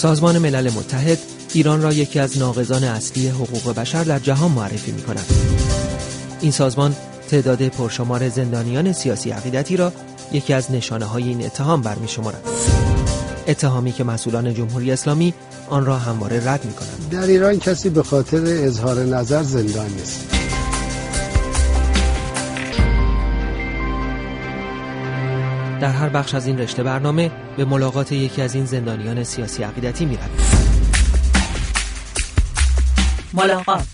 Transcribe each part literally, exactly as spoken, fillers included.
سازمان ملل متحد ایران را یکی از ناقضان اصلی حقوق بشر در جهان معرفی می‌کند. این سازمان تعداد پرشمار زندانیان سیاسی عقیدتی را یکی از نشانه‌های این اتهام برمی‌شمارد. اتهامی که مسئولان جمهوری اسلامی آن را همواره رد می‌کنند. در ایران کسی به خاطر اظهار نظر زندان نیست. در هر بخش از این رشته برنامه به ملاقات یکی از این زندانیان سیاسی عقیدتی می‌رویم. ملاقات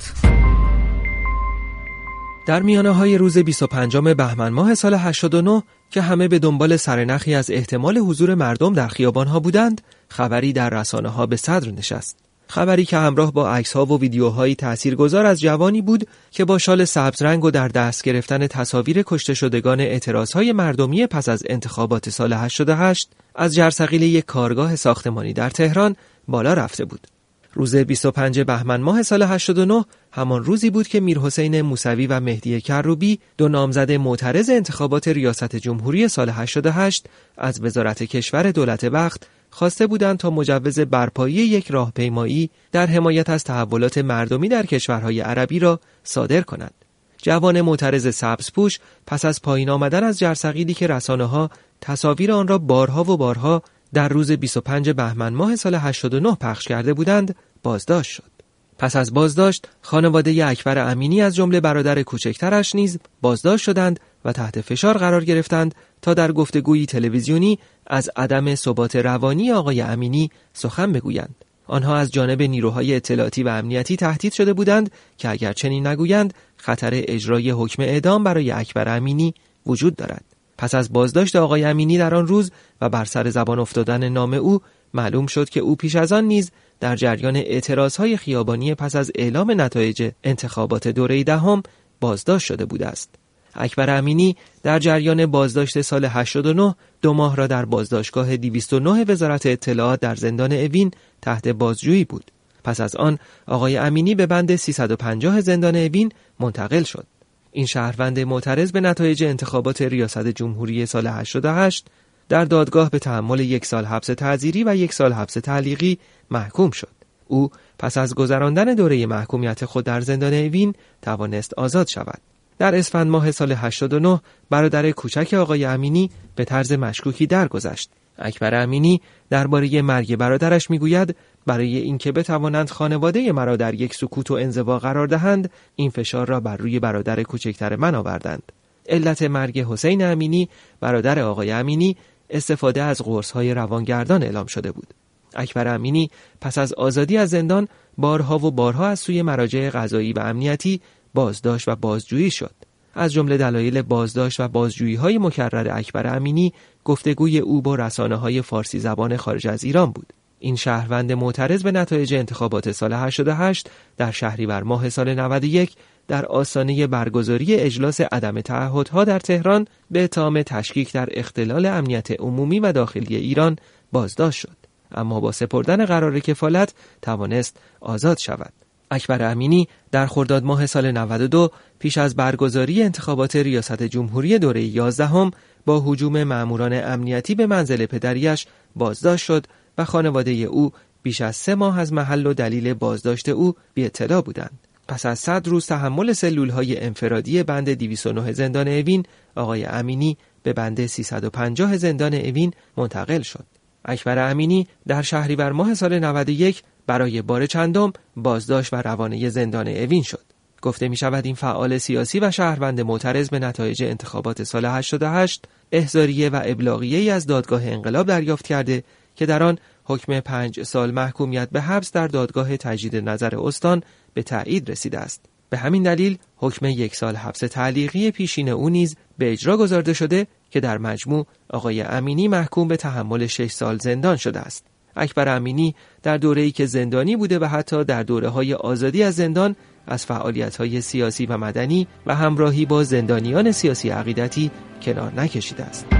در میانه‌های روز بیست و پنجم بهمن ماه سال هشتاد و نه که همه به دنبال سرنخی از احتمال حضور مردم در خیابان‌ها بودند، خبری در رسانه‌ها به صدر نشست. خبری که همراه با عکس‌ها و ویدیوهایی تاثیرگذار از جوانی بود که با شال سبز رنگ و در دست گرفتن تصاویر کشته شدگان اعتراضهای مردمی پس از انتخابات سال هشتاد و هشت از جرثقیل یک کارگاه ساختمانی در تهران بالا رفته بود. روز بیست و پنجم بهمن ماه سال هشتاد و نه همان روزی بود که میرحسین موسوی و مهدی کروبی، دو نامزد معترض انتخابات ریاست جمهوری سال هشتاد و هشت، از وزارت کشور دولت وقت خواسته بودند تا مجوز برپایی یک راهپیمایی در حمایت از تحولات مردمی در کشورهای عربی را صادر کنند. جوان معترض سبزپوش پس از پایین آمدن از جرثقیلی که رسانه‌ها تصاویر آن را بارها و بارها در روز بیست و پنجم بهمن ماه سال هشتاد و نه پخش کرده بودند، بازداشت شد. پس از بازداشت، خانواده اکبر امینی از جمله برادر کوچکترش نیز بازداشت شدند و تحت فشار قرار گرفتند تا در گفتگویی تلویزیونی از عدم ثبات روانی آقای امینی سخن بگویند. آنها از جانب نیروهای اطلاعاتی و امنیتی تهدید شده بودند که اگر چنین نگویند خطر اجرای حکم اعدام برای اکبر امینی وجود دارد. پس از بازداشت آقای امینی در آن روز و بر سر زبان افتادن نام او، معلوم شد که او پیش از آن نیز در جریان اعتراضهای خیابانی پس از اعلام نتایج انتخابات دوره دهم بازداشت شده بوده است. اکبر امینی در جریان بازداشت سال هشتاد و نه دو ماه را در بازداشتگاه دویست و نه وزارت اطلاعات در زندان اوین تحت بازجویی بود. پس از آن آقای امینی به بند سیصد و پنجاه زندان اوین منتقل شد. این شهروند معترض به نتایج انتخابات ریاست جمهوری سال هشتاد و هشت در دادگاه به تحمل یک سال حبس تعزیری و یک سال حبس تعلیقی محکوم شد. او پس از گذراندن دوره محکومیت خود در زندان اوین توانست آزاد شود. در اسفند ماه سال هشتاد و نه برادر کوچک آقای امینی به طرز مشکوکی درگذشت. اکبر امینی درباره مرگ برادرش میگوید برای اینکه بتوانند خانواده مرا در یک سکوت و انزوا قرار دهند، این فشار را بر روی برادر کوچکتر من آوردند. علت مرگ حسین امینی برادر آقای امینی استفاده از قرص‌های روانگردان اعلام شده بود. اکبر امینی پس از آزادی از زندان بارها و بارها از سوی مراجع قضایی و امنیتی بازداشت و بازجویی شد. از جمله دلایل بازداشت و بازجویی‌های مکرر اکبر امینی گفتگوی او با رسانه‌های فارسی زبان خارج از ایران بود. این شهروند معترض به نتایج انتخابات سال هشتاد و هشت در شهریور ماه سال نود و یک در آستانه برگزاری اجلاس عدم تعهدها در تهران به اتهام تشکیک در اختلال امنیت عمومی و داخلی ایران بازداشت شد، اما با سپردن قرار کفالت توانست آزاد شود. اکبر امینی در خرداد ماه سال نود و دو پیش از برگزاری انتخابات ریاست جمهوری دوره یازدهم با هجوم ماموران امنیتی به منزل پدریش بازداشت شد و خانواده او بیش از سه ماه از محل و دلیل بازداشت او بی اطلاع بودند. پس از صد روز تحمل سلولهای انفرادی بند دویست و نه زندان اوین، آقای امینی به بند سیصد و پنجاه زندان اوین منتقل شد. اکبر امینی در شهریور ماه سال نود و یک برای بار چندم بازداشت و روانه زندان اوین شد. گفته می شود این فعال سیاسی و شهروند معترض به نتایج انتخابات سال هشتاد و هشت احضاریه و ابلاغیه‌ای از دادگاه انقلاب دریافت کرده که در آن حکم پنج سال محکومیت به حبس در دادگاه تجدید نظر استان به تایید رسیده است. به همین دلیل حکم یک سال حبس تعلیقی پیشین او نیز به اجرا گذارده شده که در مجموع آقای امینی محکوم به تحمل شش سال زندان شده است. اکبر امینی در دوره‌ای که زندانی بوده و حتی در دوره‌های آزادی از زندان از فعالیت‌های سیاسی و مدنی و همراهی با زندانیان سیاسی عقیدتی کنار نکشیده است.